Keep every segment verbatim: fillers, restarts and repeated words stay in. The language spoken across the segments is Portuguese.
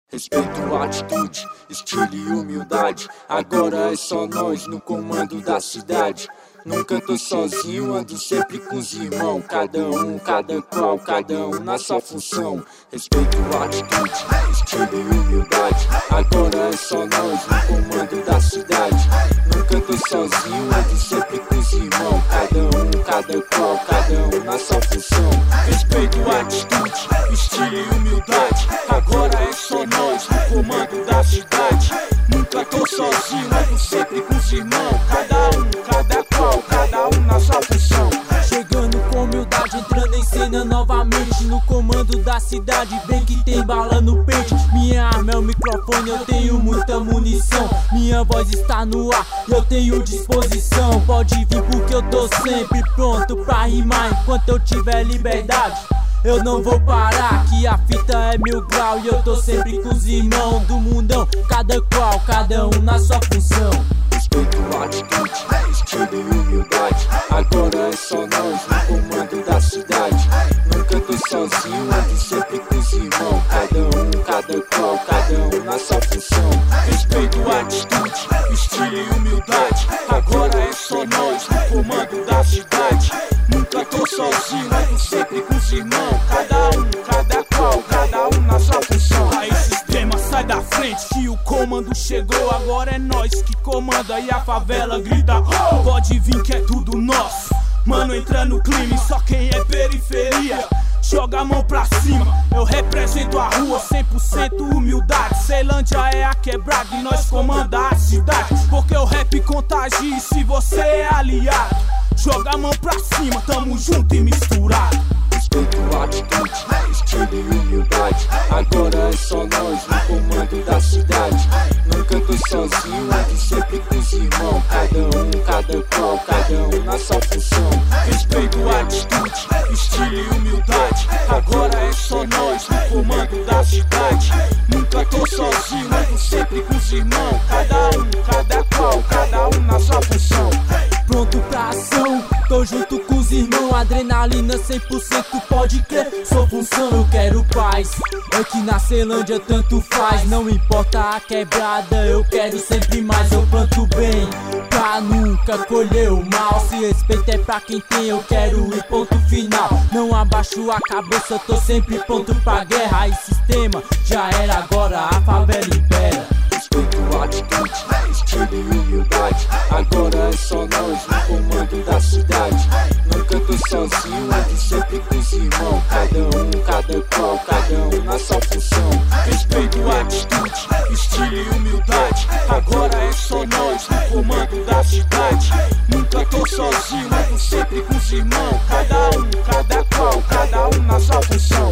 Respeito, atitude, estilo e humildade. Agora é só nós no comando da cidade. Nunca tô sozinho, ando sempre com os irmãos. Cada um, cada qual, cada um na sua função. Respeito, atitude, estilo e humildade. Agora é só nós no comando da cidade. Nunca tô sozinho, ando sempre com os irmãos. Cada um, cada qual, cada um na sua função. Respeito, atitude, estilo e humildade. Agora é só nós no comando da cidade. Nunca tô sozinho, ando sempre com os irmãos. Cada um, cada qual, cada um na sua função. Chegando com humildade, entrando em cena novamente. No comando da cidade, bem que tem bala no peito. Minha arma é o microfone, eu tenho muita munição. Minha voz está no ar, eu tenho disposição. Pode vir porque eu tô sempre pronto pra rimar. Enquanto eu tiver liberdade, eu não vou parar, que a fita é mil grau. E eu tô sempre com os irmãos do mundão. Cada qual, cada um na sua função. Respeito, atitude, estilo e humildade. Agora é só nós no comando da cidade. Nunca tô sozinho, ando sempre com os irmãos. Cada um, cada qual, cada um na sua função. Respeito, atitude, estilo e humildade. Agora é só nós no comando da cidade. Nunca tô sozinho, ando sempre com os irmãos. Cada um, cada qual, cada um na sua função. Aí sistema, sai da frente que o comando chegou. Agora é nós que comanda e a favela grita oh! Pode vir que é tudo nosso. Mano, entra no clima e só quem é periferia joga a mão pra cima. Eu represento a rua, cem por cento humildade. Ceilândia é a quebrada e nós comanda a cidade. Porque o rap contagia e se você é aliado, joga a mão pra cima, tamo junto e misturado. Respeito, atitude, estilo e humildade. Agora é só nós no comando da cidade. Nunca tô sozinho, ando sempre com os irmãos. Cada um, cada qual, cada um na sua função. Respeito, atitude, estilo e humildade. Agora é só nós no comando da cidade. Nunca tô sozinho, ando sempre com os irmãos. Cada um, cada qual, cada um na sua função. Pronto pra ação, tô junto com os irmãos. Adrenalina cem por cento, pode crer. Sou função, eu quero paz. É que na Ceilândia tanto faz. Não importa a quebrada, eu quero sempre mais. Eu planto bem, pra nunca colher o mal. Se respeito é pra quem tem, eu quero ir ponto final. Não abaixo a cabeça, tô sempre pronto pra guerra. E sistema, já era, agora a favela impera. Respeito, atitude, estilo e humildade. Agora é só nós no comando da cidade. Nunca tô sozinho, ando sempre com os irmãos. Cada um, cada qual, cada um na sua função. Respeito, atitude, estilo e humildade. Agora é só nós no comando da cidade. Nunca tô sozinho, ando sempre com os irmãos. Cada um, cada qual, cada um na sua função.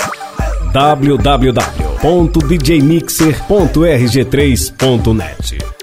w w w ponto d j mixer ponto r g três ponto net